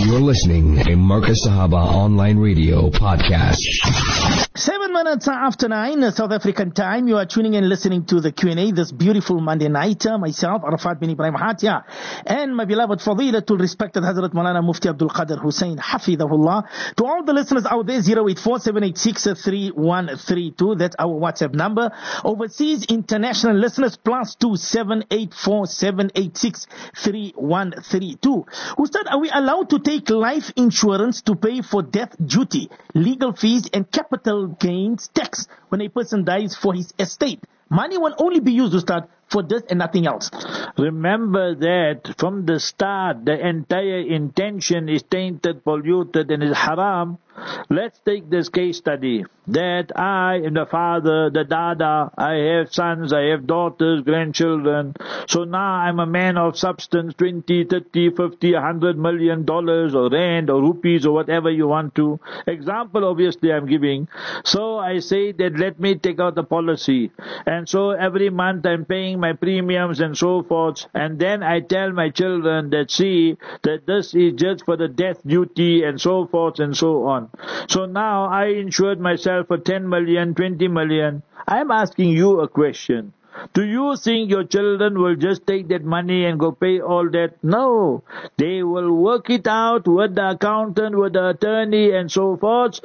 You're listening to Marcus Sahaba Online Radio Podcast. 7 minutes after 9, South African time. You are tuning in, listening to the Q&A this beautiful Monday night. Myself, Arafat bin Ibrahim Hatia, and my beloved Fadilatul respected Hazrat Maulana Mufti Abdul Qadir Hussein Hafidahullah. To all the listeners out there, 084-786-3132. That's our WhatsApp number. Overseas international listeners, +2 784-786-3132. Ustad, are we allowed to take life insurance to pay for death duty, legal fees and capital gains tax when a person dies for his estate? Money will only be used, Ustad, for this and nothing else. Remember that from the start, the entire intention is tainted, polluted, and is haram. Let's take this case study. That I am the father, the dada, I have sons, I have daughters, grandchildren. So now I'm a man of substance, 20, 30, 50, $100 million or rand or rupees or whatever you want to. Example, obviously, I'm giving. So I say that let me take out a policy. And so every month I'm paying my premiums and so forth. And then I tell my children that, see, that this is just for the death duty and so forth and so on. So now I insured myself for 10 million, 20 million. I'm asking you a question. Do you think your children will just take that money and go pay all that? No. They will work it out with the accountant, with the attorney and so forth.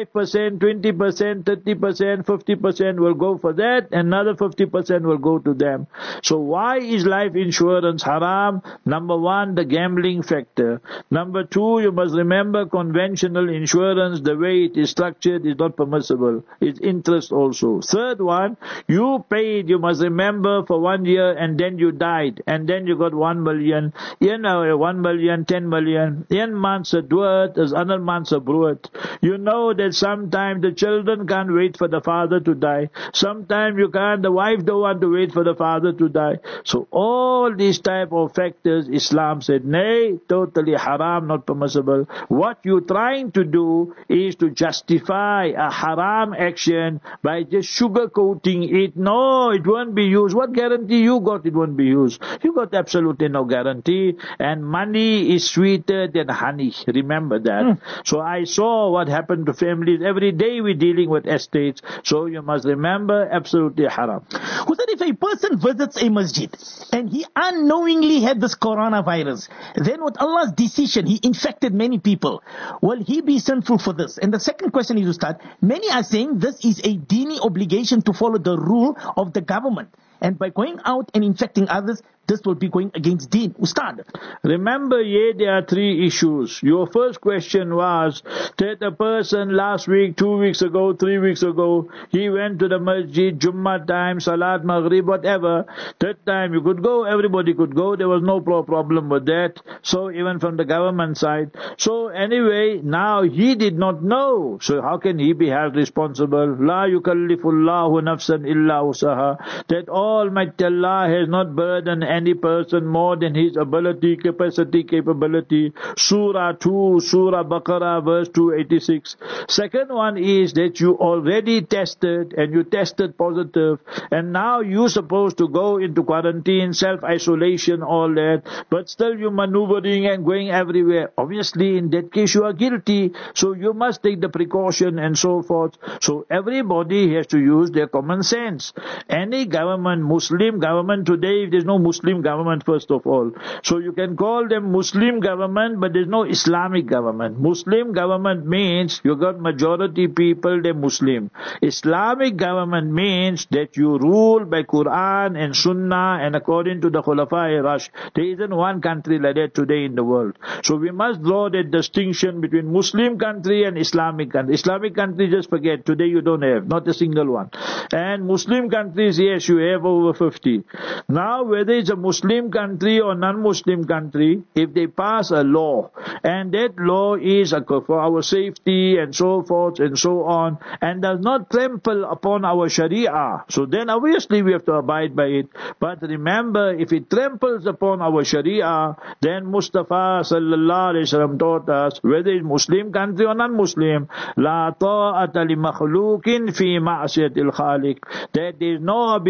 5%, 20%, 30%, 50% will go for that. Another 50% will go to them. So why is life insurance haram? Number one, the gambling factor. Number two, you must remember conventional insurance, the way it is structured, is not permissible. It's interest also. Third one, you paid, you must remember, for 1 year and then you died and then you got 1 million. 1 million, 10 million. 1 month's a duat is another month's a brood. You know that sometimes the children can't wait for the father to die. Sometimes the wife don't want to wait for the father to die. So all these type of factors, Islam said, nay, totally haram, not permissible. What you're trying to do is to justify a haram action by just sugarcoating it. No, it won't be used. What guarantee you got it won't be used? You got absolutely no guarantee. And money is sweeter than honey. Remember that. So I saw what happened to families. Every day we're dealing with estates. So you must remember, absolutely haram. Who said if a person visits a masjid and he unknowingly had this coronavirus, then with Allah's decision, he infected many people, will he be sinful for this? And the second question is, Ustad, many are saying this is a dini obligation to follow the rule of the government. And by going out and infecting others, this will be going against deen. Ustad. Remember, there are three issues. Your first question was that a person last week, 2 weeks ago, 3 weeks ago, he went to the masjid, Jummah time, Salat, Maghrib, whatever. That time you could go, everybody could go. There was no problem with that. So even from the government side. So anyway, now he did not know. So how can he be held responsible? La yukallifullahu nafsan illa usaha. That Almighty Allah has not burdened any person more than his ability, capacity, capability. Surah 2, Surah Baqarah, verse 286. Second one is that you already tested and you tested positive, and now you're supposed to go into quarantine, self-isolation, all that, but still you're maneuvering and going everywhere. Obviously, in that case, you are guilty, so you must take the precaution and so forth. So everybody has to use their common sense. Any government, Muslim government today, if there's no Muslim government first of all. So you can call them Muslim government, but there's no Islamic government. Muslim government means you got majority people, they're Muslim. Islamic government means that you rule by Quran and Sunnah and according to the Khulafa Rash. There isn't one country like that today in the world. So we must draw that distinction between Muslim country and Islamic country. Islamic country, just forget. Today you don't have, not a single one. And Muslim countries, yes, you have over 50. Now, whether it's a Muslim country or non-Muslim country, if they pass a law, and that law is for our safety and so forth and so on, and does not trample upon our Sharia, so then obviously we have to abide by it. But remember, if it tramples upon our Sharia, then Mustafa sallallahu alaihi wasallam taught us, whether it's Muslim country or non-Muslim, la ta'ata li makhluqin fi ma'asiyatil khaliq, that there is no obedience to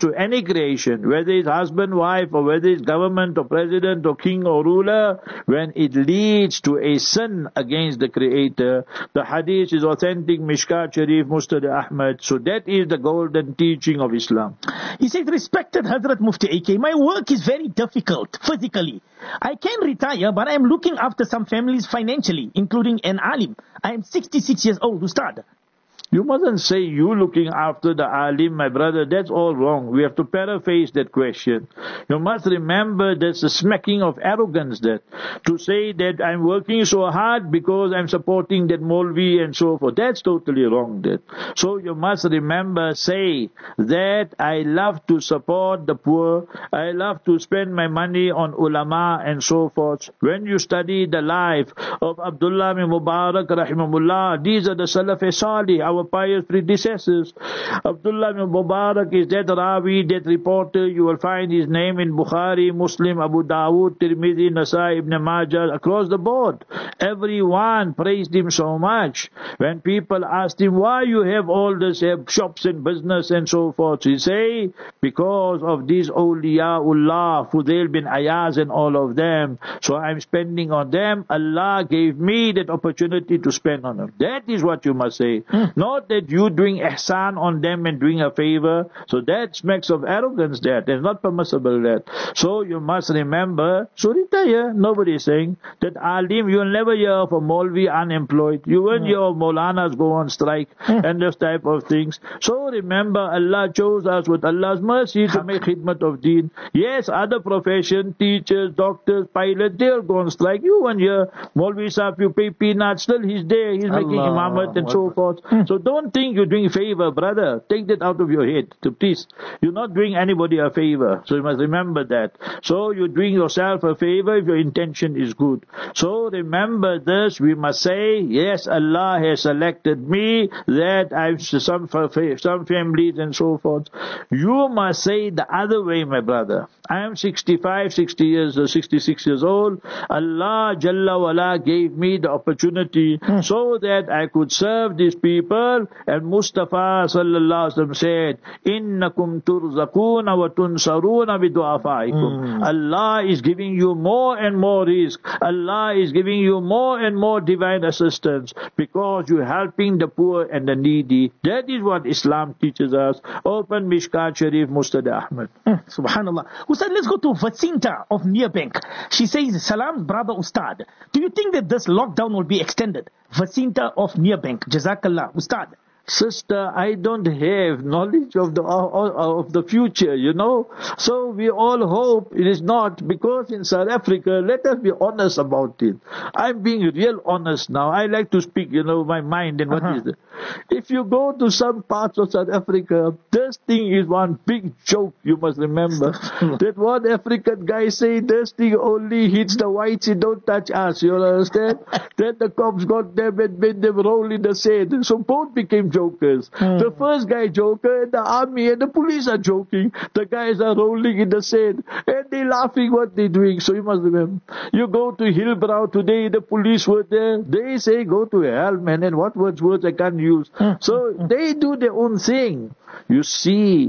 to any creation, whether it's husband, wife, or whether it's government or president or king or ruler, when it leads to a sin against the Creator. The hadith is authentic, Mishkat Sharif, Musnad Ahmad. So that is the golden teaching of Islam. He said, respected Hazrat Mufti AK, my work is very difficult physically. I can retire, but I am looking after some families financially, including an alim. I am 66 years old, Ustad. You mustn't say you looking after the alim, my brother. That's all wrong. We have to paraphrase that question. You must remember that's a smacking of arrogance, that to say that I'm working so hard because I'm supporting that Maulvi and so forth. That's totally wrong. That. So you must remember, say that I love to support the poor. I love to spend my money on ulama and so forth. When you study the life of Abdullah bin Mubarak rahimahullah, these are the Salaf Salih, our pious predecessors. Abdullah bin Mubarak is that Rawi, that reporter. You will find his name in Bukhari, Muslim, Abu Dawood, Tirmidhi, Nasai, Ibn Majah, across the board. Everyone praised him so much. When people asked him, why you have all this shops and business and so forth, he say, because of these awliyaullah, Fudail bin Ayaz and all of them. So I'm spending on them. Allah gave me that opportunity to spend on them. That is what you must say. Not that you doing ihsan on them and doing a favor. So that smacks of arrogance there. That's not permissible that. So you must remember, so retire. Nobody is saying that alim, you will never hear of a Maulvi unemployed. You won't hear of Maulanas go on strike and those type of things. So remember, Allah chose us with Allah's mercy to make khidmat of deen. Yes, other profession, teachers, doctors, pilots, they'll go on strike. You won't hear Maulvi Sahib, you pay peanuts, still he's there, he's making imamat and so forth. So don't think you're doing favor, brother. Take that out of your head. So please, you're not doing anybody a favor. So you must remember that. So you're doing yourself a favor if your intention is good. So remember this, we must say, yes, Allah has selected me, that I've some families and so forth. You must say the other way, my brother. I am 65, 60 years or 66 years old. Allah Jalla wala gave me the opportunity so that I could serve these people. And Mustafa sallallahu alaihi wasallam said, "Innakum turzakuna wa tunsaruna bidu'afaikum." Allah is giving you more and more risk. Allah is giving you more and more divine assistance because you're helping the poor and the needy. That is what Islam teaches us. Open Mishkat Sharif, Musnad Ahmad. Subhanallah. Ustad, let's go to Vasinta of Nearbank. She says, Salam, brother Ustad. Do you think that this lockdown will be extended? Vasinta of Nearbank. Jazakallah. Ustad. Sister, I don't have knowledge of the future, you know. So we all hope it is not, because in South Africa, let us be honest about it. I'm being real honest now. I like to speak, my mind and what is it. If you go to some parts of South Africa, this thing is one big joke, you must remember. That one African guy say, this thing only hits the whites, it don't touch us, you understand? Then the cops got them and made them roll in the sand. So both became jokers. The first guy joker, and the army and the police are joking. The guys are rolling in the sand and they laughing what they're doing. So you must remember, you go to Hillbrow today, the police were there. They say go to hell, man, and what words I can't use. So they do their own thing. You see,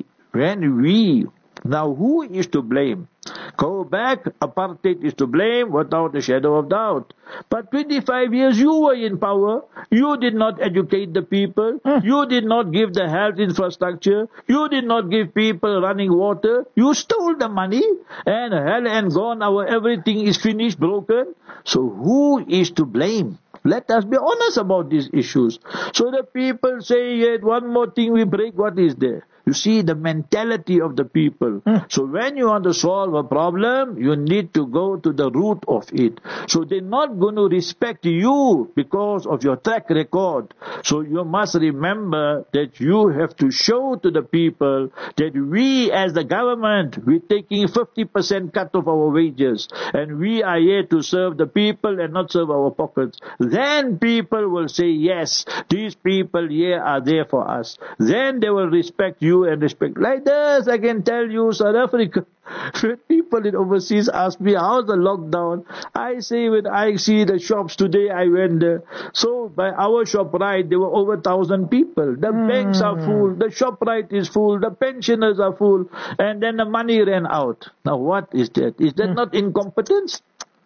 now who is to blame? Go back, apartheid is to blame without a shadow of doubt. But 25 years you were in power. You did not educate the people. You did not give the health infrastructure. You did not give people running water. You stole the money, and hell and gone, our everything is finished, broken. So who is to blame? Let us be honest about these issues. So the people say, yet one more thing we break, what is there? You see the mentality of the people. So when you want to solve a problem, you need to go to the root of it. So they're not going to respect you because of your track record. So you must remember that you have to show to the people that we as the government, we're taking 50% cut of our wages. And we are here to serve the people and not serve our pockets. Then people will say, yes, these people here are there for us. Then they will respect you you and respect. Like this, I can tell you, South Africa, when people in overseas ask me, how's the lockdown? I say, when I see the shops today, I went there. So by our shop right, there were over 1,000 people. The banks are full, the shop right is full, the pensioners are full, and then the money ran out. Now what is that? Is that not incompetence?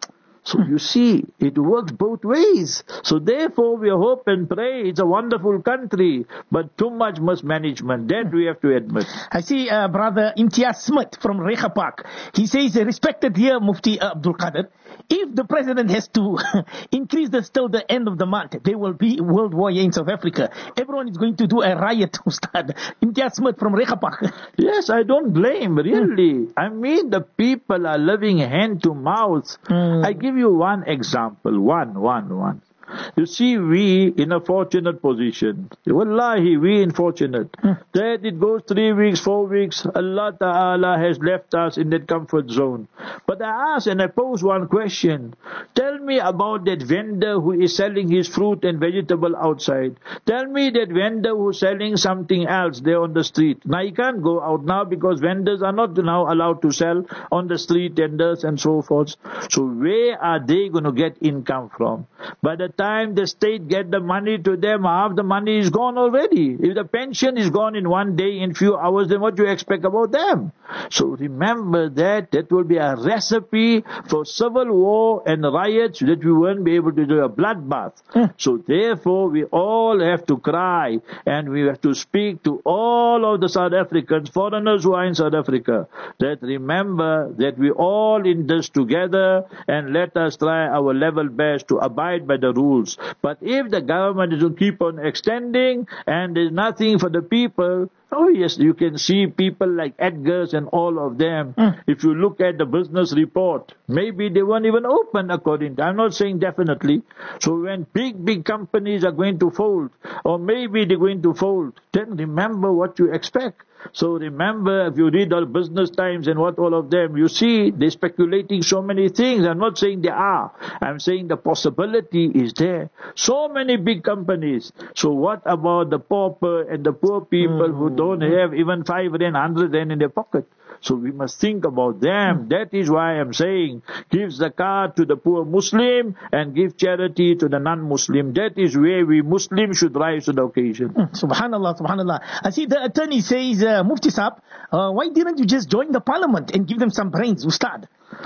So you see, it works both ways. So therefore we hope and pray. It's a wonderful country, but too much mismanagement. That we have to admit. I see Brother Imtiaz Smith from Rekha Park. He says, respected here Mufti Abdul Qadir, if the president has to increase this till the end of the month, there will be world war here in South Africa. Everyone is going to do a riot, Ustad. Imtiaz Smith from Rekha Park. Yes, I don't blame, really. I mean, the people are living hand to mouth. I give you one example. One. You see, we in a fortunate position. Wallahi, we in fortunate. That it goes 3 weeks, 4 weeks, Allah Ta'ala has left us in that comfort zone. But I ask and I pose one question. Tell me about that vendor who is selling his fruit and vegetable outside. Tell me that vendor who's selling something else there on the street. Now he can't go out now because vendors are not now allowed to sell on the street, vendors and so forth. So where are they going to get income from? By the time the state get the money to them, half the money is gone already. If the pension is gone in one day, in few hours, then what do you expect about them? So remember that will be a recipe for civil war and riots that we won't be able to do, a bloodbath. So therefore we all have to cry and we have to speak to all of the South Africans, foreigners who are in South Africa, that remember that we all in this together and let us try our level best to abide by the rules. But if the government is to keep on extending and there's nothing for the people, oh yes, you can see people like Edgar's and all of them. If you look at the business report, maybe they weren't even open according to, I'm not saying definitely. So when big companies are going to fold, or maybe they're going to fold, then remember what you expect. So remember, if you read all Business Times and what all of them, you see they're speculating so many things. I'm not saying they are. I'm saying the possibility is there. So many big companies. So what about the pauper and the poor people who don't have even 5 rand, 100 rand in their pocket? So we must think about them. That is why I'm saying, give zakat to the poor Muslim and give charity to the non-Muslim. That is where we Muslims should rise to the occasion. Subhanallah. I see the attorney says, Mufti Saab, why didn't you just join the parliament and give them some brains, Ustad?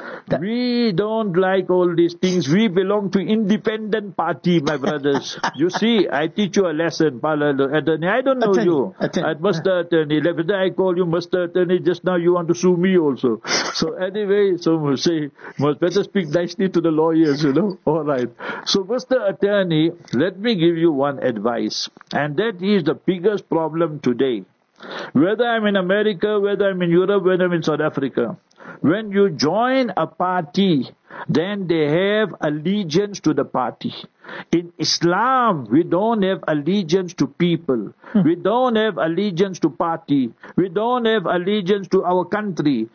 We don't like all these things. We belong to independent party, my brothers. You see, I teach you a lesson, attorney. I don't know attorney, you. Mr. Attorney. Whether I call you Mr. Attorney, just now you want to sue me also. So anyway, so say, must better speak nicely to the lawyers, you know. All right. So Mr. Attorney, let me give you one advice. And that is the biggest problem today. Whether I'm in America, whether I'm in Europe, whether I'm in South Africa, when you join a party, then they have allegiance to the party. In Islam, we don't have allegiance to people. We don't have allegiance to party. We don't have allegiance to our country.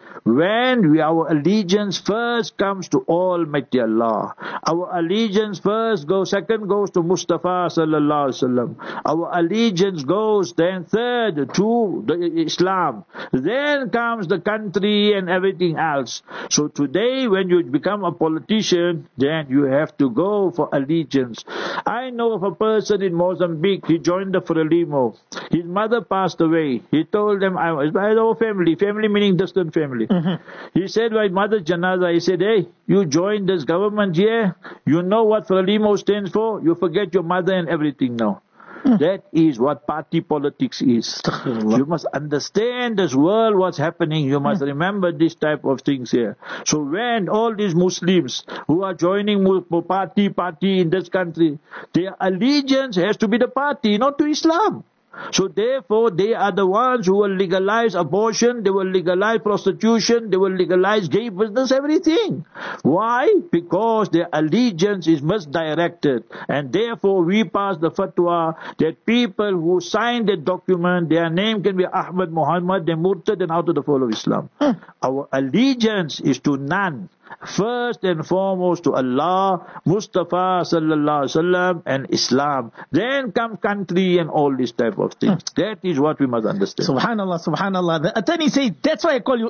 Our allegiance first comes to Almighty Allah. Our allegiance second goes to Mustafa sallallahu alaihi wasallam. Our allegiance goes then third to the Islam. Then comes the country and everything else. So today, when you become a politician, then you have to go for allegiance. I know of a person in Mozambique. He joined the Frelimo. His mother passed away. He told them, I was by our family meaning distant family. He said, my mother Janaza, he said, hey, you joined this government here. You know what Frelimo stands for? You forget your mother and everything now. That is what party politics is. You must understand this world, what's happening. You must remember this type of things here. So when all these Muslims who are joining party in this country, their allegiance has to be the party, not to Islam. So therefore, they are the ones who will legalize abortion, they will legalize prostitution, they will legalize gay business, everything. Why? Because their allegiance is misdirected. And therefore, we pass the fatwa that people who sign the document, their name can be Ahmad Muhammad, they're murtad and out of the fold of Islam. Our allegiance is to none. First and foremost to Allah, Mustafa sallallahu alaihi wasallam, and Islam. Then come country and all this type of things. That is what we must understand. Subhanallah, subhanallah. The attorney says, that's why I call you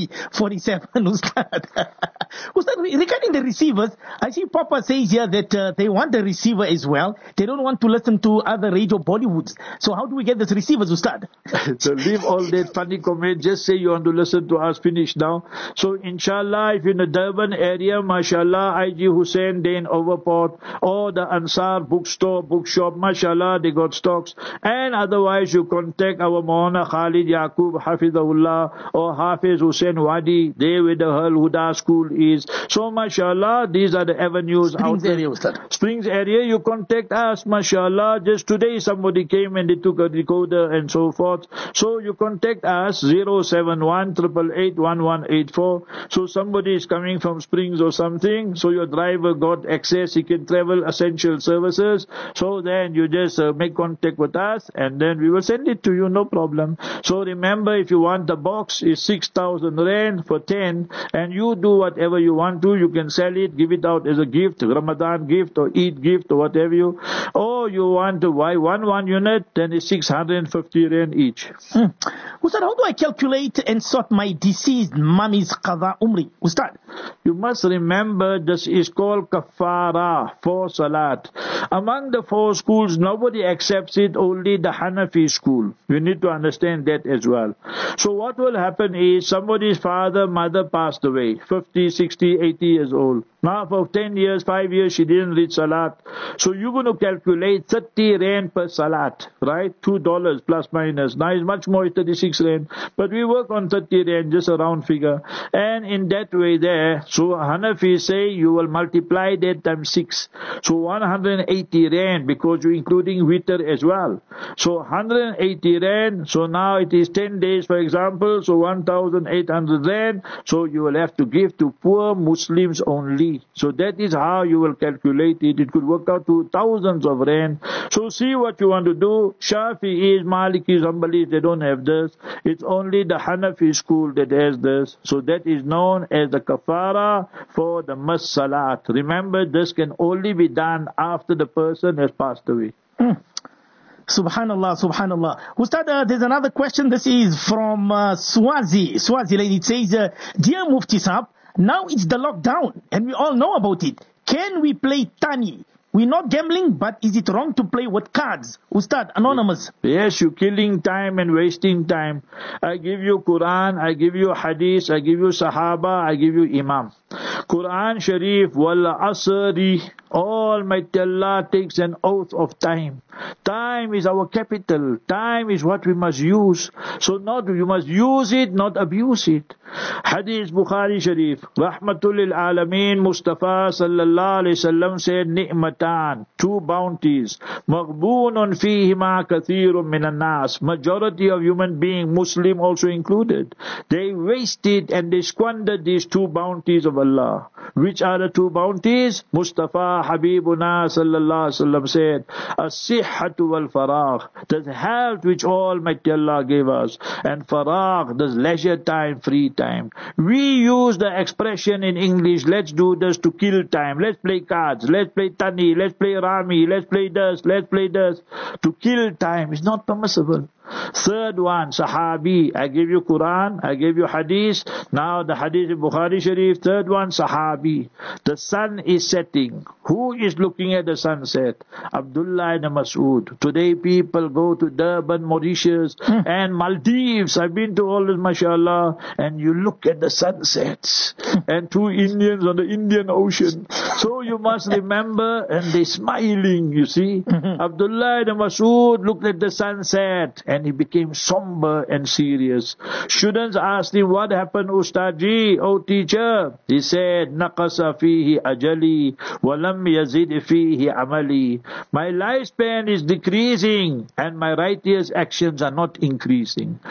AK-47, Ustad. Ustad, regarding the receivers, I see Papa says here that they want the receiver as well. They don't want to listen to other radio Bollywoods. So how do we get these receivers, Ustad? So leave all that funny comment. Just say you want to listen to us. Finish now. So inshallah, if you're in the Durban area, mashallah, IG Hussein, Dane Overport, or the Ansar bookstore, bookshop, mashallah, they got stocks. And otherwise, you contact our Maulana Khalid Yaqub Hafizahullah or Hafiz Hussein Wadi, there where the Al Huda school is. So mashallah, these are the avenues Springs out there. area, Ustad. Springs area, you contact us, mashallah. Just today somebody came and they took a decoder and so forth. So you contact us, 071 888 1184. So somebody is coming from Springs or something, so your driver got access, he can travel essential services. So then you just make contact with us and then we will send it to you, no problem. So remember, if you want the box, it's 6,000 rand for 10, and you do whatever you want to. You can sell it, give it out as a gift, Ramadan gift or Eid gift or whatever you. Or you want to buy one unit, then it's 650 rand each. Ustad, how do I calculate and sort my deceased mummy's qada umri? Ustad? You must remember this is called kafara for salat. Among the four schools, nobody accepts it, only the Hanafi school. You need to understand that as well. So what will happen is somebody's father, mother passed away, 50, 60, 80 years old. Now for 10 years, 5 years, she didn't read salat. So you're going to calculate 30 rand per salat, right? $2 plus minus. Now it's much more, 36 rand. But we work on 30 rand, just a round figure. And in that way there, so Hanafi say you will multiply that times 6. So 180 rand, because you're including witr as well. So 180 rand, so now it is 10 days, for example, so 1,800 rand. So you will have to give to poor Muslims only. So that is how you will calculate it. It could work out to thousands of rand. So see what you want to do. Shafi'is, Malikis, Hanbalis, they don't have this. It's only the Hanafi school that has this. So that is known as the kafara for the mas-salat. Remember, this can only be done after the person has passed away. Subhanallah, subhanallah. Ustad, there's another question. This is from Swaziland. It says, Dear Mufti Sahab, now it's the lockdown and we all know about it. Can we play Tani? We're not gambling, but is it wrong to play with cards? Ustad, anonymous. Yes, you're killing time and wasting time. I give you Quran, I give you Hadith, I give you Sahaba, I give you Imam. Quran Sharif, Wal Asri, Almighty Allah takes an oath of time. Time is our capital. Time is what we must use. So you must use it, not abuse it. Hadith Bukhari Sharif, Rahmatul lil Alameen, Mustafa sallallahu alayhi wasallam said, Ni'matan, two bounties, Maghbunun fihima kathirun minan nas. Majority of human beings, Muslim also included, they wasted and they squandered these two bounties of Allah. Which are the two bounties? Mustafa Habibuna sallallahu alaihi wasallam said, As-sihhatu wal faragh, the health which Almighty Allah gave us, and faragh, the leisure time, free time. We use the expression in English, let's do this to kill time. Let's play cards, let's play Tani, let's play Rami, let's play this, let's play this. To kill time is not permissible. Third one, Sahabi. I give you Quran, I give you Hadith. Now the Hadith in Bukhari Sharif. Third one, Sahabi. The sun is setting. Who is looking at the sunset? Abdullah ibn Mas'ud. Today people go to Durban, Mauritius and Maldives. I've been to all this, mashallah. And you look at the sunsets. And two Indians on the Indian Ocean. So you must remember, and they're smiling, you see. Abdullah ibn Mas'ud looked at the sunset and he became somber and serious. Students asked him, what happened, Ustadji, oh teacher? He said, Naqasa fihi ajali, walam yazid fihi amali. My lifespan is decreasing and my righteous actions are not increasing. Oh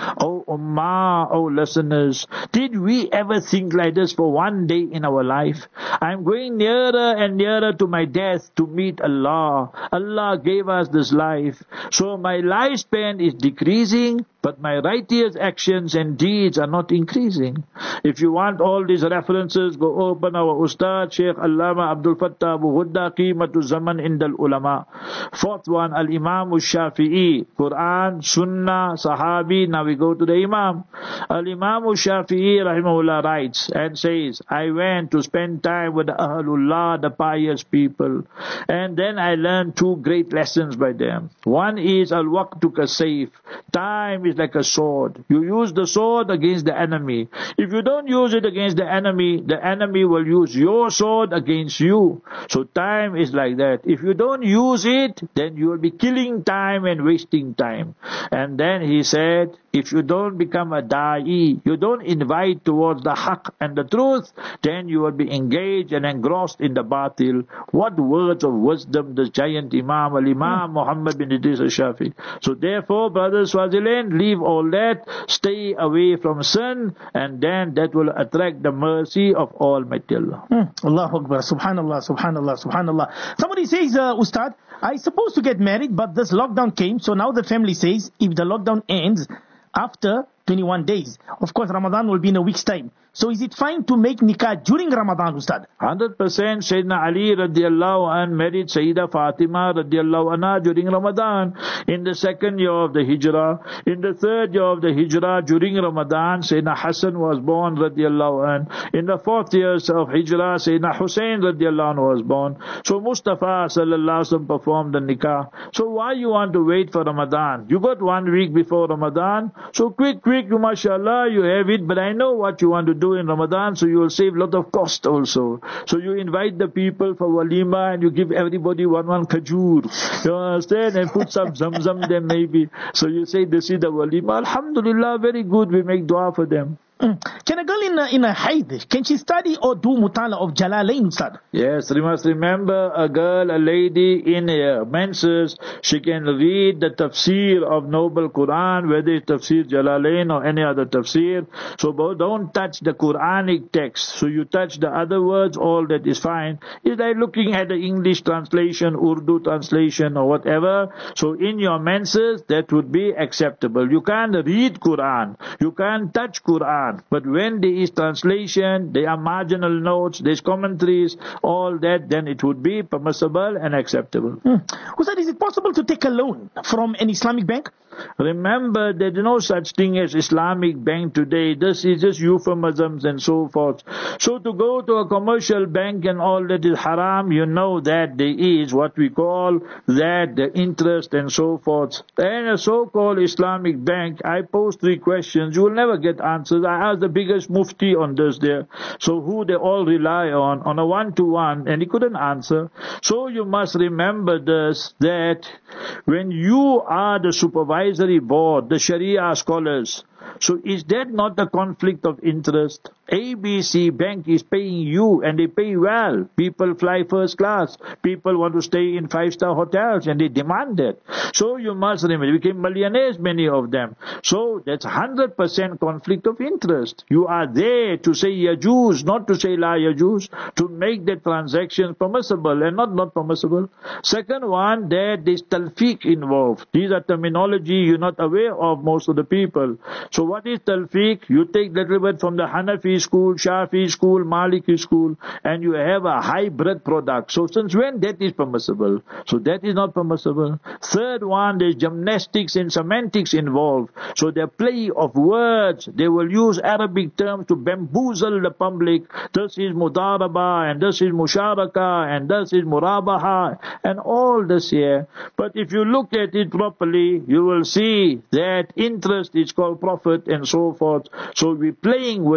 Ummah, O listeners, did we ever think like this for one day in our life? I'm going nearer and nearer to my death to meet Allah. Allah gave us this life. So my lifespan is decreasing, but my righteous actions and deeds are not increasing. If you want all these references, go open our Ustad, Shaykh Allama Abdul Fattah Abu Hudda, Qimatu Zaman Indal Ulama. Fourth one, Al-Imam Shafi'i, Quran, Sunnah, Sahabi. Now we go to the Imam. Al-Imam Shafi'i, rahimahullah, writes and says, I went to spend time with the Ahlullah, the pious people. And then I learned two great lessons by them. One is Al-Waqtu Kasayf. Time is like a sword. You use the sword against the enemy. If you don't use it against the enemy will use your sword against you. So time is like that. If you don't use it, then you will be killing time and wasting time. And then he said, if you don't become a da'i, you don't invite towards the haqq and the truth, then you will be engaged and engrossed in the batil. What words of wisdom does giant Imam Al-Imam Muhammad bin Idris Al-Shafi. So therefore, brothers Swaziland, leave all that, stay away from sin, and then that will attract the mercy of Almighty Allah. Allahu Akbar, subhanallah, subhanallah, subhanallah. Somebody says, Ustad, I supposed to get married, but this lockdown came, so now the family says, if the lockdown ends after 21 days, of course Ramadan will be in a week's time. So is it fine to make nikah during Ramadan, Ustad? 100%. Sayyidina Ali radiallahu anh married Sayyidah Fatima radiallahu anha during Ramadan. In the second year of the Hijrah, in the third year of the Hijrah, during Ramadan, Sayyidina Hassan was born radiallahu anh. In the fourth year of Hijrah, Sayyidina Hussein radiallahu anh was born. So Mustafa sallallahu alaihi wasallam performed the nikah. So why you want to wait for Ramadan? You got 1 week before Ramadan. So quick, you mashallah, you have it. But I know what you want to do in Ramadan, so you will save a lot of cost also. So you invite the people for walima and you give everybody one kajur. You understand? And put some zamzam there maybe. So you say this is the walima. Alhamdulillah, very good. We make dua for them. Can a girl in a haid, can she study or do mutala of Jalalain, Ustad? Yes, we must remember a girl, a lady in her menses, she can read the tafsir of Noble Quran, whether it's tafsir Jalalain or any other tafsir. So don't touch the Quranic text. So you touch the other words, all that is fine. It's like looking at the English translation, Urdu translation or whatever. So in your menses, that would be acceptable. You can't read Quran. You can't touch Quran. But when there is translation, there are marginal notes, there's commentaries, all that, then it would be permissible and acceptable. Ustad, is it possible to take a loan from an Islamic bank? Remember, there is no such thing as Islamic bank today. This is just euphemisms and so forth. So to go to a commercial bank and all that is haram, you know that there is what we call that, the interest and so forth. And a so-called Islamic bank, I pose 3 questions. You will never get answers. I asked the biggest mufti on this there. So who they all rely on a one-to-one, and he couldn't answer. So you must remember this, that when you are the supervisory board, the Sharia scholars, so is that not a conflict of interest? ABC Bank is paying you and they pay well. People fly first class. People want to stay in 5-star hotels and they demand that. So you must remember, they became millionaires, many of them. So that's 100% conflict of interest. You are there to say yajuz, not to say la yajuz, to make the transaction permissible and not permissible. Second one, there is talfiq involved. These are terminology you're not aware of, most of the people. So what is talfiq? You take little bit from the Hanafi school, Shafi school, Maliki school, and you have a hybrid product. So since when that is permissible? So that is not permissible. Third one, there's gymnastics and semantics involved. So their play of words, they will use Arabic terms to bamboozle the public. This is mudaraba, and this is musharaka, and this is murabaha, and all this here. But if you look at it properly, you will see that interest is called profit and so forth. So we're playing with words.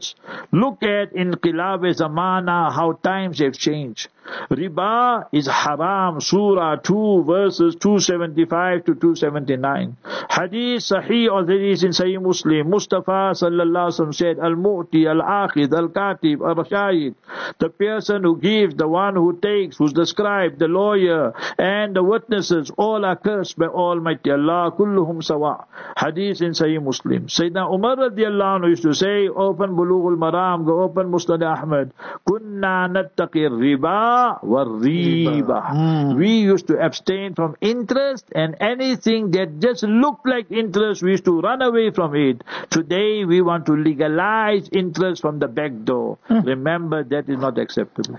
words. Look at Inqilab-e-Zamana, how times have changed. Riba is haram, Surah 2, verses 275 to 279. Hadith Sahih or hadith in Sahih Muslim, Mustafa sallallahu alaihi wasallam said, Al-Mu'ti, Al-Aqid, Al-Katib, Al-Rashayid, the person who gives, the one who takes, who's the scribe, the lawyer, and the witnesses, all are cursed by Almighty Allah, kulluhum sawa. Hadith in Sahih Muslim. Sayyidina Umar radiallahu anhu used to say, open Bulughul Maram, go open Musnad Ahmad, kunna nattaqi riba wa-riba. We used to abstain from interest, and anything that just looked like interest, we used to run away from it. Today we want to legalize interest from the back door. Remember, that is not acceptable.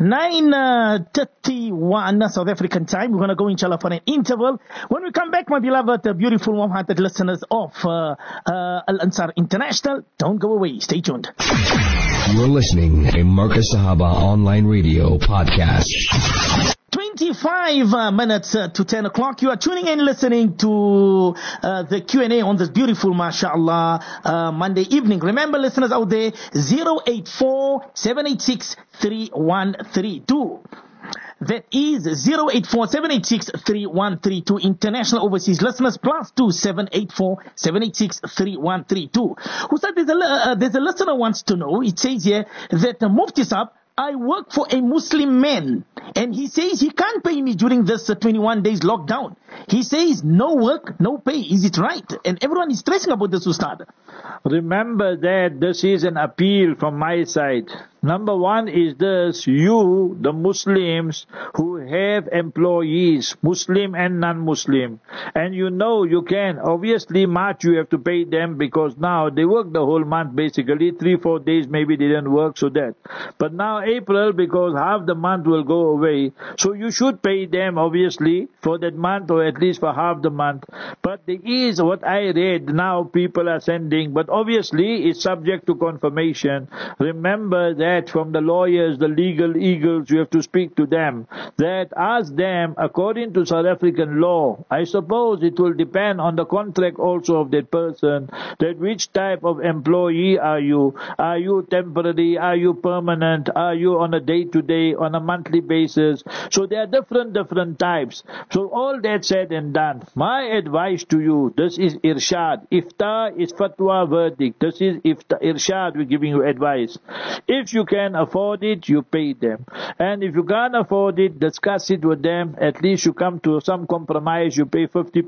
9:31 South African time. We're going to go inshallah for an interval. When we come back, my beloved, beautiful, warm-hearted listeners of Al-Ansar International, don't go away. Stay tuned. You're listening to Marcus Sahaba Online Radio Podcast. 25 minutes to 10 o'clock. You are tuning in, listening to the Q&A on this beautiful, mashallah, Monday evening. Remember, listeners out there, 084-786-3132. That is 084-786-3132. International overseas listeners, +2 784-786-3132. Ustad, there's a listener wants to know, it says here that Mufti Sahab, I work for a Muslim man, and he says he can't pay me during this 21 days lockdown. He says no work, no pay. Is it right? And everyone is stressing about this, Ustad. Remember that this is an appeal from my side. Number one is this: you, the Muslims who have employees, Muslim and non-Muslim, and you know you can, obviously March you have to pay them because now they work the whole month basically, 3-4 days maybe they didn't work, so that. But now April, because half the month will go away, so you should pay them obviously for that month or at least for half the month. But there is what I read now people are sending, but obviously it's subject to confirmation. Remember that from the lawyers, the legal eagles, you have to speak to them. That ask them, according to South African law, I suppose it will depend on the contract also of that person, that which type of employee are you? Are you temporary? Are you permanent? Are you on a day-to-day, on a monthly basis? So there are different types. So all that said and done, my advice to you, this is irshad. Ifta is fatwa verdict. This is irshad, we're giving you advice. If you can afford it, you pay them. And if you can't afford it, discuss it with them. At least you come to some compromise. You pay 50%,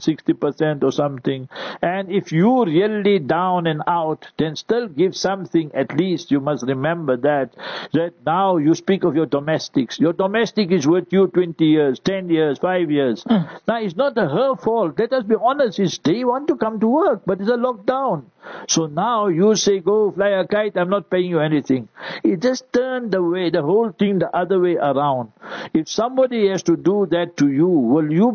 60% or something. And if you really down and out, then still give something. At least you must remember that now you speak of your domestics. Your domestic is with you 20 years, 10 years, 5 years. Now it's not her fault. Let us be honest. They want to come to work, but it's a lockdown. So now you say, go fly a kite, I'm not paying you anything. It just turned the whole thing the other way around. If somebody has to do that to you, you'll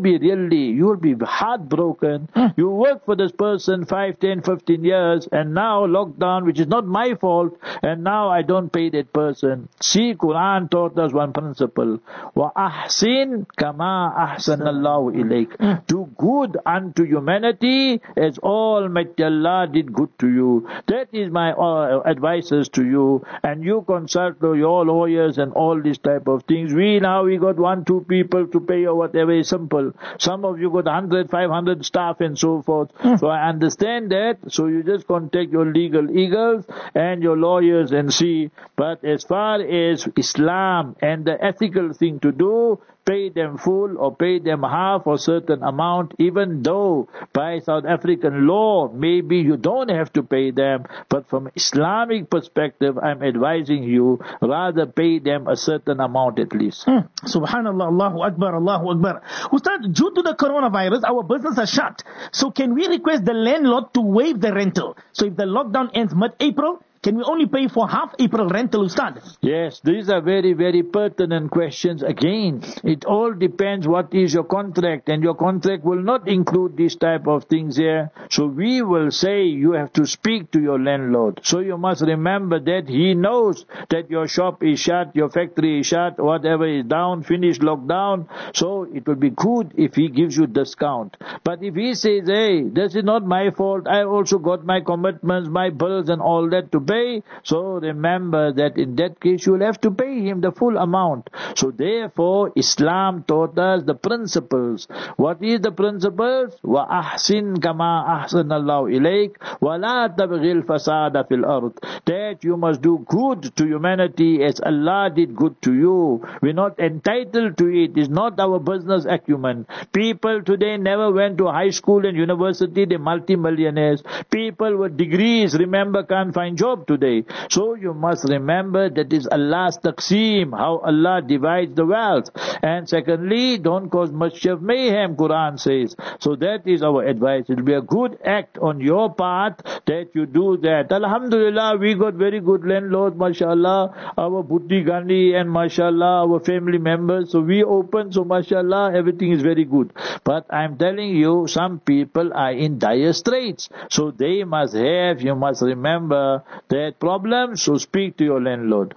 be heartbroken. You work for this person 5, 10, 15 years, and now lockdown, which is not my fault, and now I don't pay that person. See, Quran taught us one principle. Wa ahsin kama ahsanallahu ilayk. Do good unto humanity as Almighty Allah did good to you. That is my advices to you. And you consult your lawyers and all these type of things. We got 1-2 people to pay or whatever is simple. Some of you got 100, 500 staff and so forth. So I understand that. So you just contact your legal eagles and your lawyers and see. But as far as Islam and the ethical thing to do, pay them full or pay them half or certain amount, even though by South African law maybe you don't have to pay them, but from Islamic perspective I'm advising you rather pay them a certain amount at least. Subhanallah, Allahu Akbar, Allahu Akbar. Ustad, due to the coronavirus our business are shut, so can we request the landlord to waive the rental? So if the lockdown ends mid-April, can we only pay for half April rental, Ustad? Yes, these are very, very pertinent questions. Again, it all depends what is your contract, and your contract will not include these type of things here. So we will say you have to speak to your landlord. So you must remember that he knows that your shop is shut, your factory is shut, whatever is down, finished, lockdown. So it will be good if he gives you discount. But if he says, hey, this is not my fault, I also got my commitments, my bills and all that to pay, pay, so remember that in that case you will have to pay him the full amount. So therefore Islam taught us the principles. What is the principles? Wa ahsin kama ahsanallahu ilayk wa la tabghil fasada fil ard. That you must do good to humanity as Allah did good to you. We're not entitled to it. It's not our business acumen. People today never went to high school and university. They're multi-millionaires. People with degrees, remember, can't find job today. So you must remember that is Allah's taqseem, how Allah divides the wealth. And secondly, don't cause mischief, mayhem, Quran says. So that is our advice. It will be a good act on your part that you do that. Alhamdulillah, we got very good landlords, mashallah, our Buddhi Gandhi and mashallah, our family members. So we open, so mashallah, everything is very good. But I'm telling you, some people are in dire straits. So they must have, you must remember that problem, so speak to your landlord.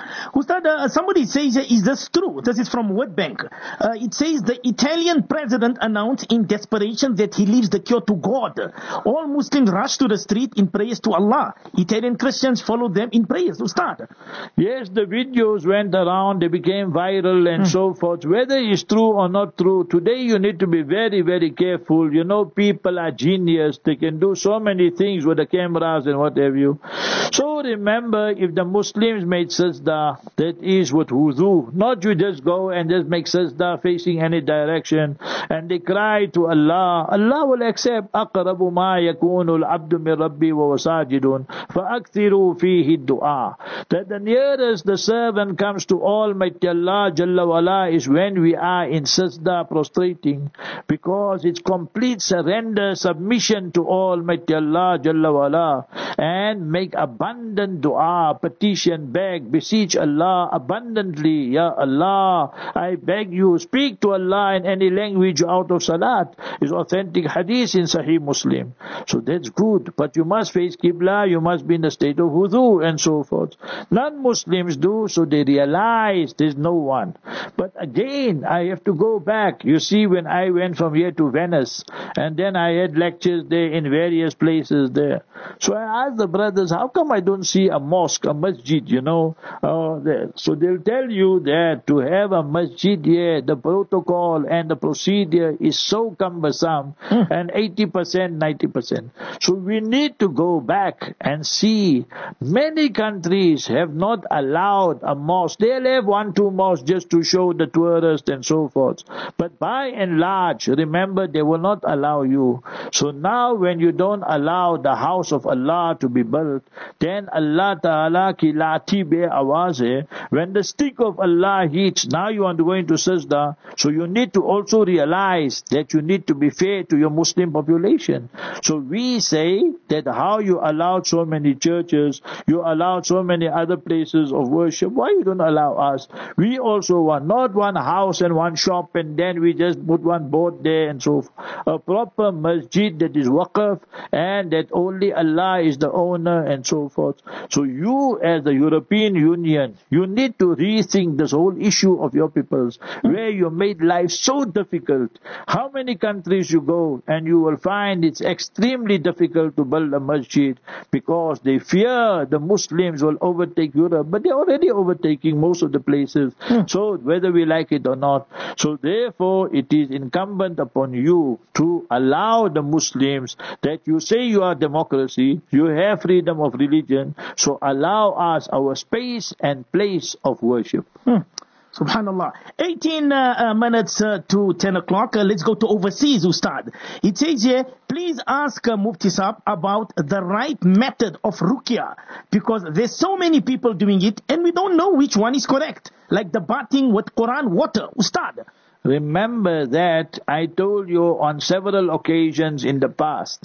Ustad, somebody says, is this true? This is from World Bank. It says the Italian president announced in desperation that he leaves the cure to God. All Muslims rush to the street in prayers to Allah. Italian Christians follow them in prayers. Ustad. Yes, the videos went around, they became viral and so forth. Whether it's true or not true, today you need to be very, very careful. You know, people are genius. They can do so many things with the cameras and what have you. So remember, if the Muslims made sajda, that is with wudu. Not you just go and just make sajda facing any direction and they cry to Allah. Allah will accept. أَقْرَبُ مَا يَكُونُ الْعَبْدُ مِنْ رَبِّي وَهُوَ سَاجِدٌ فَأَكْثِرُوا فِيهِ الدُّعَاء. That the nearest the servant comes to Almighty Allah Jalla wa'ala is when we are in sajda prostrating, because it's complete surrender, submission to Almighty Allah Jalla wa'ala, and make abundant dua, petition, beg, beseech Allah abundantly. Ya Allah, I beg you, speak to Allah in any language out of salat. It's authentic hadith in Sahih Muslim. So that's good, but you must face Qibla, you must be in the state of wudu and so forth. Non-Muslims do, so they realize there's no one. But again, I have to go back. You see, when I went from here to Venice, and then I had lectures there in various places there. So I asked the brothers, how come I don't see a mosque, a masjid, you know, there? So they'll tell you that to have a masjid here, the protocol and the procedure is so cumbersome, and 80%, 90%. So we need to go back and see. Many countries have not allowed a mosque. They'll have 1-2 mosques just to show the tourists and so forth. But by and large, remember, they will not allow you. So now when you don't allow the house of Allah to be built, then Allah Ta'ala ki lati be awaz hai. When the stick of Allah hits, now you are going to sajda. So you need to also realize that you need to be fair to your Muslim population. So we say that how you allowed so many churches, you allowed so many other places of worship, why you don't allow us? We also want not one house and one shop and then we just put one board there and so forth. A proper masjid that is waqf and that only Allah is the owner and so forth. So you as the European Union, you need to rethink this whole issue of your peoples, where you made life so difficult. How many countries you go and you will find it's extremely difficult to build a masjid because they fear the Muslims will overtake Europe, but they're already overtaking most of the places. So whether we like it or not. So therefore it is incumbent upon you to allow the Muslims that you say you are democracy, you have freedom of religion, so allow us our space and place of worship. Subhanallah. 18 minutes to 10 o'clock. Let's go to overseas, Ustad. It says here, please ask Mufti Saab about the right method of ruqya, because there's so many people doing it and we don't know which one is correct. Like the bathing with Quran water, Ustad. Remember that I told you on several occasions in the past,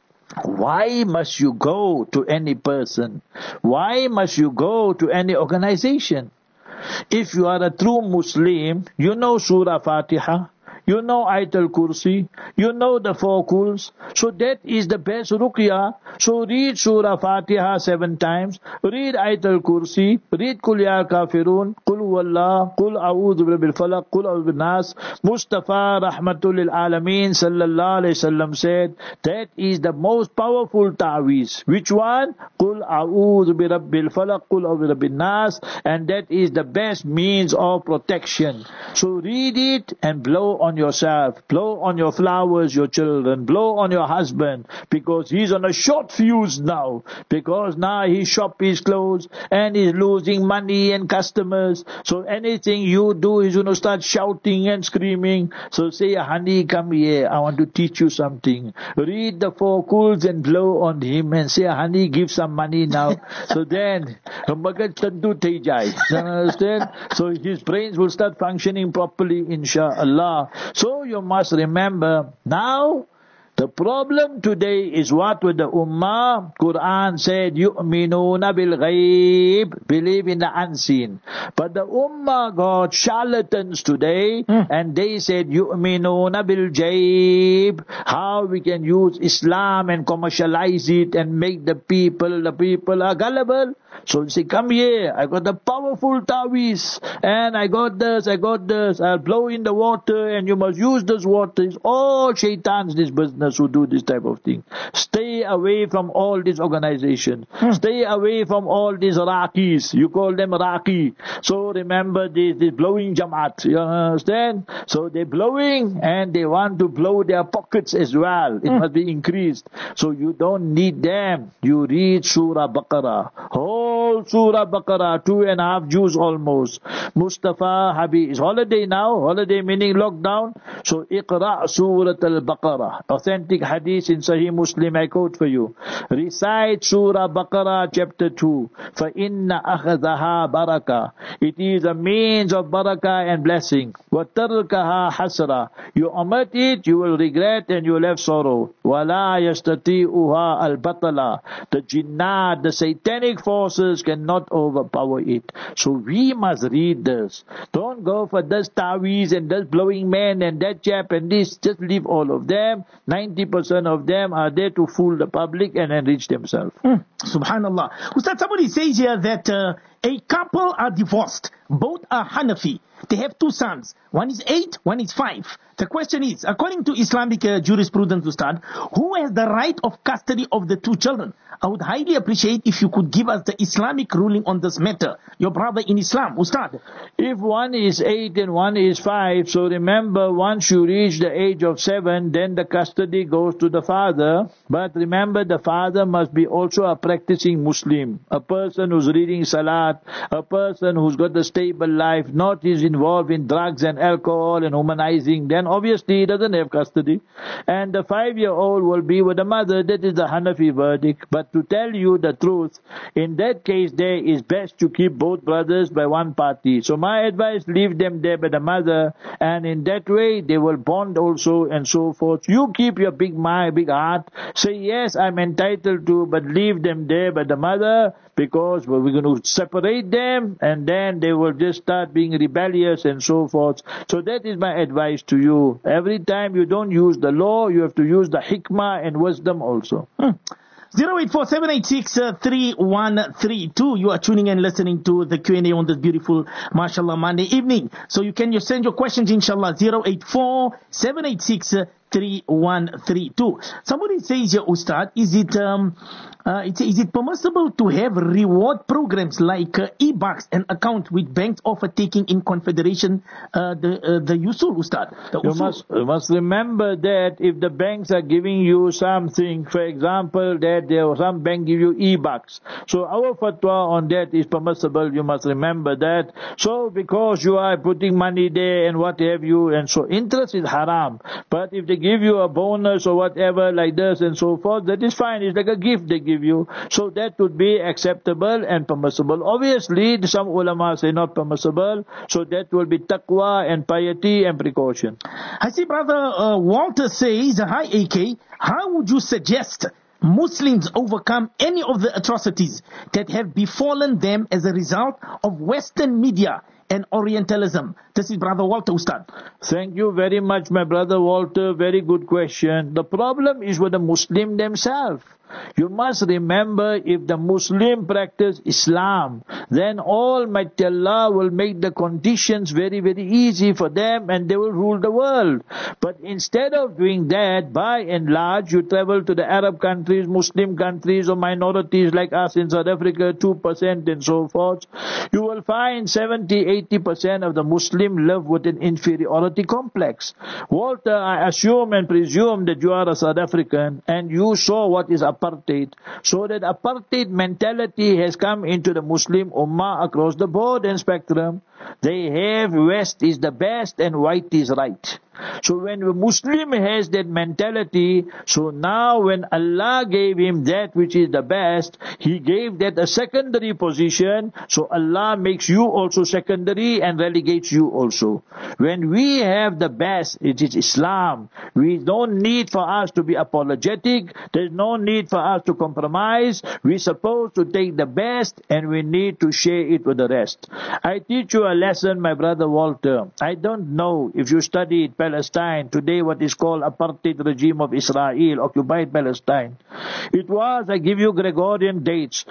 why must you go to any person? Why must you go to any organization? If you are a true Muslim, you know Surah Fatiha, you know Ayatul Kursi, you know the 4 Quls. So that is the best ruqya. So read Surah Fatiha 7 times, read Ayatul Kursi, read Qul Ya Kafirun, Qul Huwallah, Qul A'udhu Birabbil Falaq, Qul A'udhu Bin Nas. Mustafa Rahmatul Lil Alameen Sallallahu Alaihi Wasallam said that is the most powerful ta'weez. Which one? Qul A'udhu Birabbil Falaq, Qul A'udhu Bin Nas. And that is the best means of protection. So read it and blow on yourself, blow on your flowers, your children, blow on your husband, because he's on a short fuse now, because now his shop is closed and he's losing money and customers. So anything you do is going to start shouting and screaming. So say, honey, come here, I want to teach you something. Read the 4 Quls and blow on him and say, honey, give some money now. So then, understand? So his brains will start functioning properly, inshaAllah. So you must remember, now the problem today is what with the ummah. Quran said, yu'minuna bil ghaib, believe in the unseen. But the ummah got charlatans today, and they said, yu'minuna bil jaib, how we can use Islam and commercialize it and make the people are gullible. So you say, come here, I got the powerful ta'weez, and I got this, I'll blow in the water, and you must use this water. It's all shaitans, this business, who do this type of thing. Stay away from all these organizations. Stay away from all these Raqis. You call them Raqi. So remember this blowing Jamaat. You understand? So they're blowing, and they want to blow their pockets as well. It must be increased. So you don't need them. You read Surah Baqarah. Whole Surah Baqarah, 2.5 Juz almost. Mustafa Habib is holiday now. Holiday meaning lockdown. So Iqra Surah Al-Baqarah. Authentic hadith in Sahih Muslim, I quote for you. Recite Surah Baqarah chapter 2. فَإِنَّ أَخَذَهَا بَرَكَةً. It is a means of barakah and blessing. وَتَرْكَهَا حَسْرًا. You omit it, you will regret and you will have sorrow. وَلَا يَسْتَطِيعُهَا الْبَطَلَةِ. The jinnat, the satanic forces cannot overpower it. So we must read this. Don't go for this ta'weez and this blowing man and that chap and this. Just leave all of them. 90% of them are there to fool the public and enrich themselves. Subhanallah. Ustad, somebody says here that a couple are divorced. Both are Hanafi. They have 2 sons. One is 8, one is 5. The question is, according to Islamic jurisprudence, Ustad, who has the right of custody of the 2 children? I would highly appreciate if you could give us the Islamic ruling on this matter. Your brother in Islam, Ustad. If one is 8 and one is 5, so remember, once you reach the age of 7, then the custody goes to the father. But remember, the father must be also a practicing Muslim, a person who's reading Salat, a person who's got a stable life, not is involved in drugs and alcohol and humanizing. Then obviously he doesn't have custody. And the 5-year-old will be with the mother. That is the Hanafi verdict. But to tell you the truth, in that case there is best to keep both brothers by one party. So my advice, leave them there by the mother, and in that way they will bond also and so forth. You keep your big mind, big heart, say yes, I'm entitled to, but leave them there by the mother, because we're going to separate them and then they will just start being rebellious and so forth. So that is my advice to you. Every time you don't use the law, you have to use the hikmah and wisdom also. 084-786-3132. You are tuning and listening to the Q&A on this beautiful, mashallah, Monday evening. So you can just send your questions, inshallah, 084-786-3132. Somebody says here, Ustad, is it permissible to have reward programs like e-bucks and account with banks offer taking in consideration the usul, Ustad? You must remember that if the banks are giving you something, for example, that some bank give you e-bucks. So our fatwa on that is permissible. You must remember that. So because you are putting money there and what have you, and so interest is haram. But if they give you a bonus or whatever like this and so forth, that is fine. It's like a gift they give you. So that would be acceptable and permissible. Obviously, some ulama say not permissible. So that will be taqwa and piety and precaution. I see brother Walter says, hi AK, how would you suggest Muslims overcome any of the atrocities that have befallen them as a result of Western media and Orientalism? This is Brother Walter, Ustad. Thank you very much, my brother Walter. Very good question. The problem is with the Muslim themselves. You must remember, if the Muslim practice Islam, then Almighty Allah will make the conditions very, very easy for them and they will rule the world. But instead of doing that, by and large, you travel to the Arab countries, Muslim countries, or minorities like us in South Africa, 2% and so forth, you will find 70-80% of the Muslim live with an inferiority complex. Walter, I assume and presume that you are a South African and you saw what is apartheid. So that apartheid mentality has come into the Muslim Ummah across the board and spectrum. They have West is the best and white is right. So when a Muslim has that mentality, so now when Allah gave him that which is the best, He gave that a secondary position, so Allah makes you also secondary and relegates you also. When we have the best, it is Islam. We don't need for us to be apologetic. There's no need for us to compromise. We're supposed to take the best and we need to share it with the rest. I teach you a lesson, my brother Walter. I don't know if you studied Palestine, today what is called apartheid regime of Israel, occupied Palestine. It was, I give you Gregorian dates,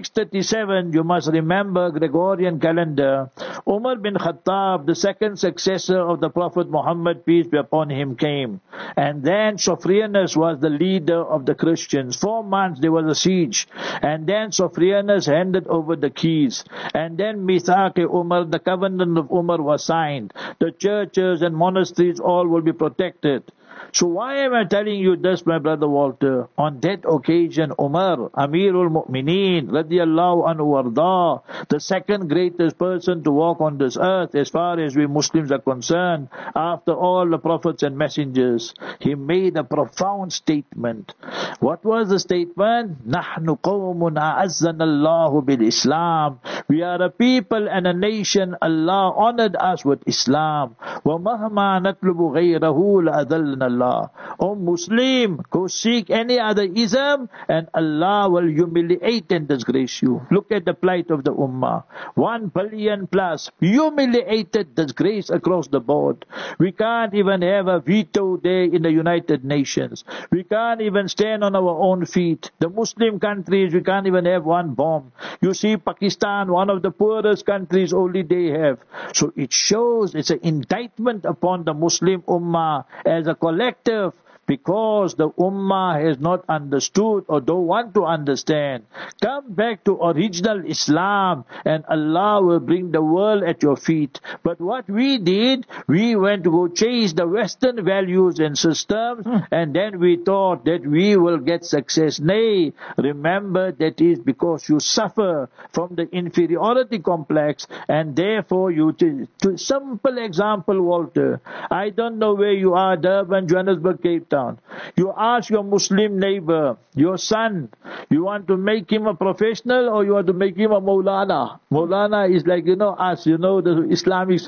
637, you must remember Gregorian calendar. Umar bin Khattab, the second successor of the Prophet Muhammad, peace be upon him, came. And then Sophronius was the leader of the Christians. 4 months there was a siege. And then Sophronius handed over the keys. And then Mithaq-e-Umar, the covenant of Umar, was signed. The churches and monasteries all will be protected. So why am I telling you this, my brother Walter? On that occasion, Umar, Amirul Mu'mineen, radiyallahu anhu warda, the second greatest person to walk on this earth as far as we Muslims are concerned, after all the prophets and messengers, he made a profound statement. What was the statement? Nahnu qawmun a'azzana Allahu bil Islam. We are a people and a nation, Allah honored us with Islam. Wa mahma natlubu ghayrahu la'adallana Allah. O Muslim, go seek any other ism and Allah will humiliate and disgrace you. Look at the plight of the Ummah. 1 billion plus humiliated, disgrace across the board. We can't even have a veto there in the United Nations. We can't even stand on our own feet. The Muslim countries, we can't even have one bomb. You see Pakistan, one of the poorest countries, only they have. So it shows it's an indictment upon the Muslim Ummah as a collective, because the Ummah has not understood or don't want to understand. Come back to original Islam and Allah will bring the world at your feet. But what we did, we went to go chase the Western values and systems and then we thought that we will get success. Nay, remember that is because you suffer from the inferiority complex and therefore you, to simple example, Walter, I don't know where you are, Durban, Johannesburg, Cape Town. You ask your Muslim neighbor, your son, you want to make him a professional or you want to make him a Maulana? Maulana is like, us, the Islamic.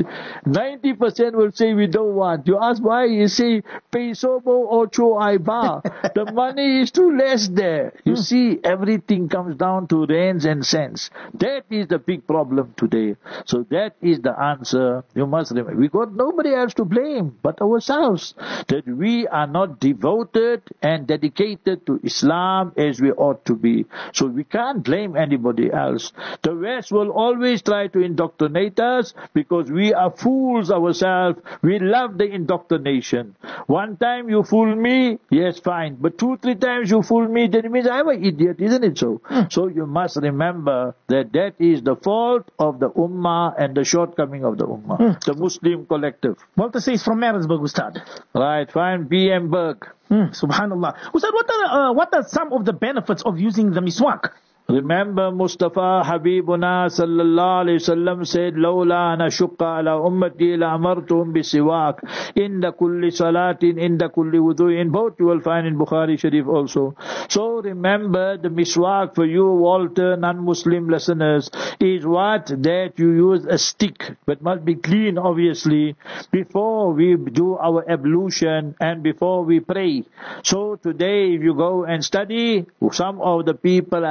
90% will say we don't want. You ask why? You say, Peisobo ocho aiba. The money is too less there. You see, everything comes down to rands and cents. That is the big problem today. So that is the answer. You must remember. We got nobody else to blame but ourselves. That we are not devoted and dedicated to Islam as we ought to be. So we can't blame anybody else. The West will always try to indoctrinate us because we are fools ourselves. We love the indoctrination. One time you fool me, yes, fine. But 2-3 times you fool me, then it means I'm an idiot, isn't it so? So you must remember that that is the fault of the Ummah and the shortcoming of the Ummah. The Muslim collective. Walter says from Maritzburg, Ustad. Right, fine. B.M. Burke. Subhanallah. Ustad, what are some of the benefits of using the miswak? Remember Mustafa Habibuna sallallahu alayhi wasallam said, Lawla ana shukka ala ummati la amartuhum bisiwak inda kulli salatin, inda kulli wudu'in. Both you will find in Bukhari Sharif also. So remember the miswak for you, Walter, non-Muslim listeners, is what? That you use a stick, but must be clean obviously, before we do our ablution and before we pray. So today if you go and study, some of the people are saying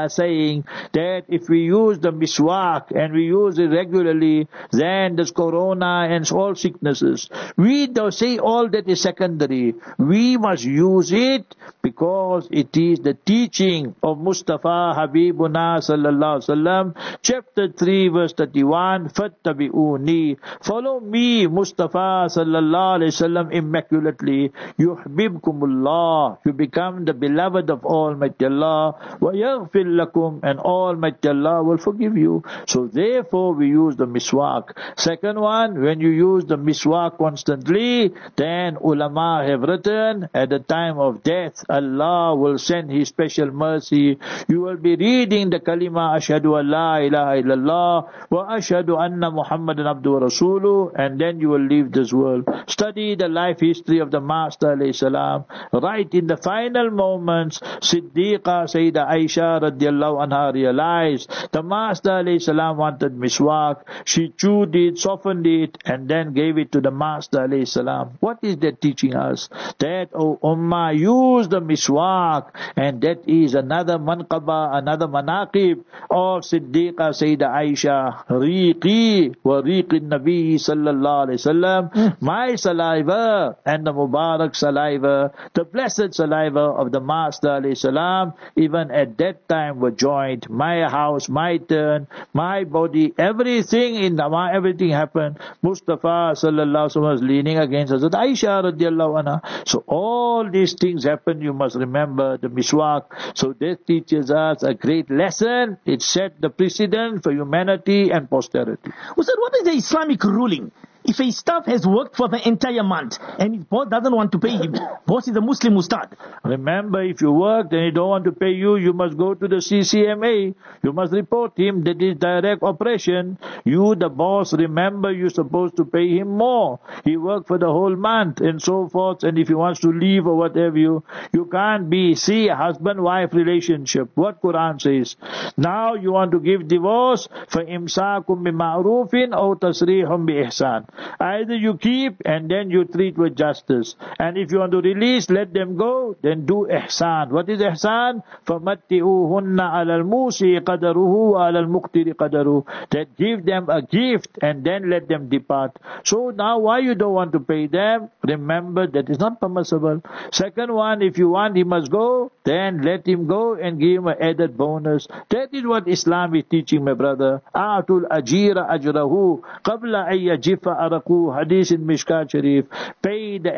saying that if we use the miswak and we use it regularly, then there's corona and all sicknesses. We don't say all that is secondary. We must use it because it is the teaching of Mustafa Habibuna sallallahu alaihi wasallam, chapter 3 verse 31, fattabi'uni, follow me Mustafa sallallahu alaihi wasallam immaculately, yuhibbukumullah, you become the beloved of Almighty Allah, wa yaghfir lakum, and Almighty Allah will forgive you. So therefore we use the miswak. Second one, when you use the miswak constantly, then ulama have written, at the time of death, Allah will send His special mercy. You will be reading the kalima, ashhadu an la ilaha illallah, wa ashhadu anna Muhammadan abdu wa rasuluh, and then you will leave this world. Study the life history of the Master alayhi salam. Right in the final moments, Siddiqa Sayyidah Aisha radiallahu anha realized the Master alayhi salam wanted miswak. She chewed it, softened it, and then gave it to the Master alayhi salam. What is that teaching us? That, O Ummah, use the miswak, and that is another manqaba, another manaqib of Siddiqa Sayyidah Aisha. Riqi wa riqi Nabi sallallahu alayhi wasallam, my saliva and the Mubarak saliva, the blessed saliva of the Master alayhi salam, even at that time were joined. My house, my turn, my body, everything everything happened. Mustafa sallallahu alaihi wasallam was leaning against Hazrat Aisha radiallahu anha. So all these things happen. You must remember the miswak. So this teaches us a great lesson. It set the precedent for humanity and posterity. Ustad, what is the Islamic ruling? If a staff has worked for the entire month and his boss doesn't want to pay him, boss is a Muslim, Ustad. Remember, if you work and he don't want to pay you, you must go to the CCMA. You must report him. That is direct oppression. You, the boss, remember you're supposed to pay him more. He worked for the whole month and so forth. And if he wants to leave or whatever, you can't be. See, a husband-wife relationship. What Quran says. Now you want to give divorce, فَإِمْسَاكُمْ بِمَعْرُوفٍ أَوْ تَسْرِيحٌ بِإِحْسَانٍ. Either you keep and then you treat with justice. And if you want to release, let them go, then do ihsan. What is ihsan? فَمَتِّئُوهُنَّ عَلَى الْمُوسِي قَدَرُهُ وَعَلَى الْمُقْتِرِ قَدَرُهُ. That give them a gift and then let them depart. So now why you don't want to pay them? Remember that is not permissible. Second one, if you want he must go, then let him go and give him an added bonus. That is what Islam is teaching, my brother. A'tul ajira ajrahu qabla ay yajifa araku. Hadith in Mishkat Sharif. Pay the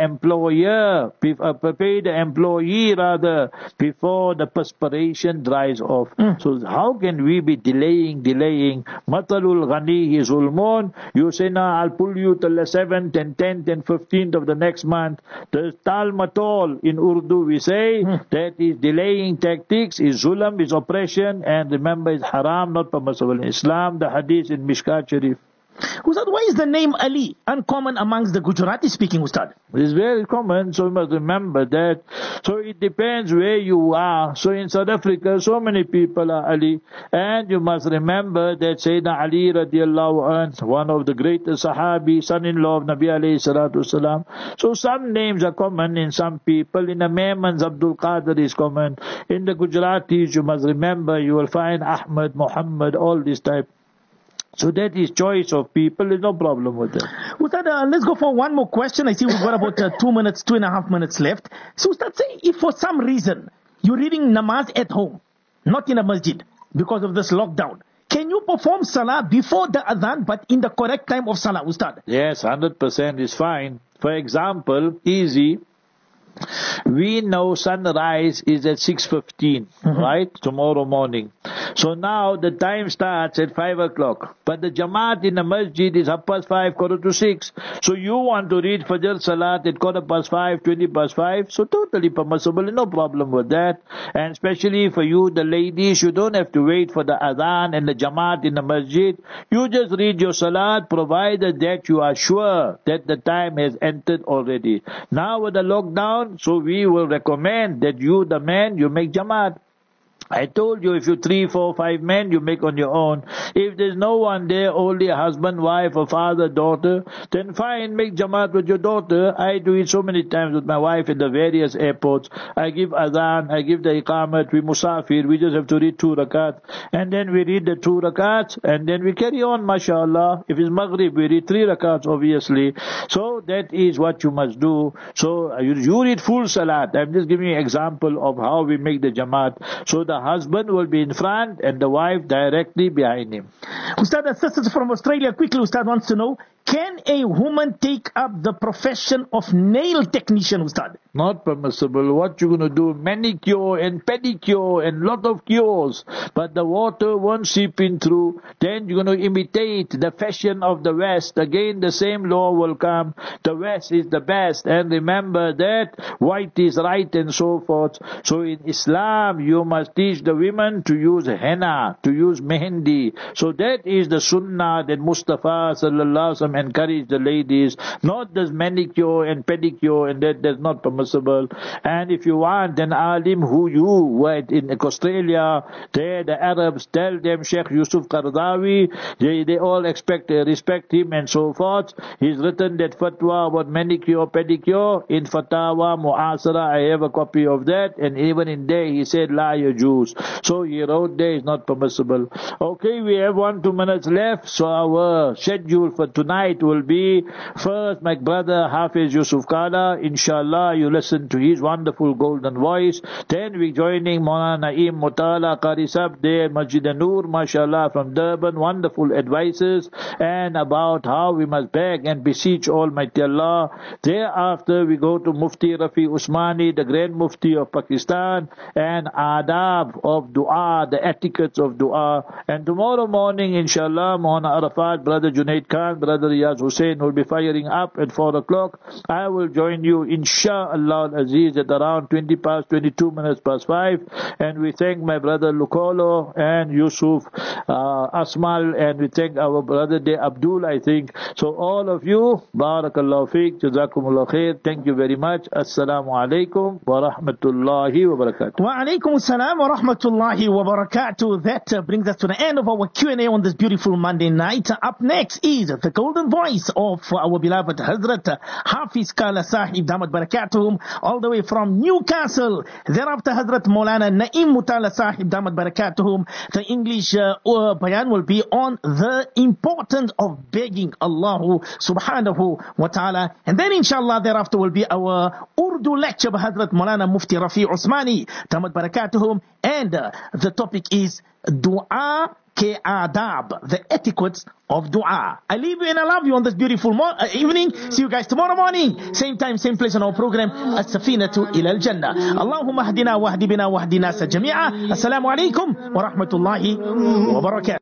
employee rather, before the perspiration dries off. So how can we be delaying? Matalul ghani is ulmun. You say, now I'll pull you till the 7th and 10th and 15th of the next month. The tal matol in Urdu we say, that is delaying tactics, is zulam, is oppression, and remember is haram, not permissible in Islam. The hadith in Mishkat Sharif. Ustad, why is the name Ali uncommon amongst the Gujarati speaking, Ustad? It is very common, so you must remember that. So it depends where you are. So in South Africa, so many people are Ali. And you must remember that Sayyidina Ali radiallahu anhu, one of the greatest Sahabi, son-in-law of Nabi alayhi salatu wasalam. So some names are common in some people. In the Memons, Abdul Qadir is common. In the Gujaratis, you must remember, you will find Ahmad, Muhammad, all this type. So that is choice of people. There's no problem with that. Ustad, let's go for one more question. I see we've got about 2.5 minutes left. So Ustad, say if for some reason you're reading namaz at home, not in a masjid, because of this lockdown, can you perform salah before the adhan but in the correct time of salah, Ustad? Yes, 100% is fine. For example, easy. We know sunrise is at 6:15, right? Tomorrow morning. So now the time starts at 5 o'clock. But the Jamaat in the masjid is 5:15, 5:45. So you want to read Fajr Salat at 5:15, 5:20. So totally permissible, no problem with that. And especially for you, the ladies, you don't have to wait for the adhan and the Jamaat in the masjid. You just read your Salat, provided that you are sure that the time has entered already. Now with the lockdown, so we will recommend that you, the man, you make Jamaat. I told you, if you 3, 4, 5 men, you make on your own. If there's no one there, only a husband, wife, or father, daughter, then fine, make Jamaat with your daughter. I do it so many times with my wife in the various airports. I give adhan, I give the iqamat, we musafir, we just have to read 2 rakats, and then we read the 2 rakats, and then we carry on, mashallah. If it's Maghrib, we read 3 rakats, obviously. So that is what you must do. So you read full salat. I'm just giving you an example of how we make the Jamaat. So the husband will be in front and the wife directly behind him. Ustad, a sister from Australia quickly, Ustad wants to know, can a woman take up the profession of nail technician, Ustad? Not permissible. What you going to do? Manicure and pedicure and lot of cures. But the water won't seep in through. Then you're going to imitate the fashion of the West. Again, the same law will come. The West is the best. And remember that white is right and so forth. So in Islam, you must teach the women to use henna, to use mehendi. So that is the sunnah that Mustafa sallallahu alaihi wasallam encouraged the ladies. Not this manicure and pedicure, and that's not permissible. And if you want an alim who you were in Australia, there the Arabs, tell them Sheikh Yusuf Qaradawi, they all respect him and so forth. He's written that fatwa about manicure, pedicure in Fatawa Mu'asara. I have a copy of that, and even in there he said La Yajuz. So he wrote there is not permissible. Okay, we have 1-2 minutes left, so our schedule for tonight will be first my brother Hafiz Yusuf Kala, inshallah you listen to his wonderful golden voice. Then we joining Maulana Naeem Mutala Qari Sahib there, Masjid Noor, mashallah, from Durban, wonderful advices and about how we must beg and beseech Almighty Allah. Thereafter we go to Mufti Rafi Usmani, the Grand Mufti of Pakistan, and adab of dua, the etiquettes of dua. And tomorrow morning, inshallah, Maulana Arafat, Brother Junaid Khan, Brother Riyaz Hussain will be firing up at 4 o'clock. I will join you, inshallah Aziz, at around 22 minutes past 5. And we thank my brother Lukolo and Yusuf Asmal, and we thank our brother De Abdul, I think. So all of you, Barakallahu Feek, Jazakumullah Khair. Thank you very much. Assalamu alaikum wa rahmatullahi wa barakatuh. Wa alaikum assalam wa rahmatullahi wa barakatuh. That brings us to the end of our Q&A on this beautiful Monday night. Up next is the golden voice of our beloved Hazrat Hafiz Kala Sahib Damat Barakatuhum, all the way from Newcastle. Thereafter Hazrat Maulana Naeem Mutala Sahib Damat Barakatuhum. The English bayan will be on the importance of begging Allah subhanahu wa ta'ala. And then inshallah thereafter will be our Urdu lecture by Hazrat Maulana Mufti Rafi Usmani Damat Barakatuhum. And the topic is Dua ke adab, the etiquettes of dua. I leave you and I love you on this beautiful evening. See you guys tomorrow morning. Same time, same place on our program. As-Safinatu ila al-Jannah. Allahumma hdina wa hdibina wa hdina sa jami'a. Assalamu alaikum wa rahmatullahi wa barakatuh.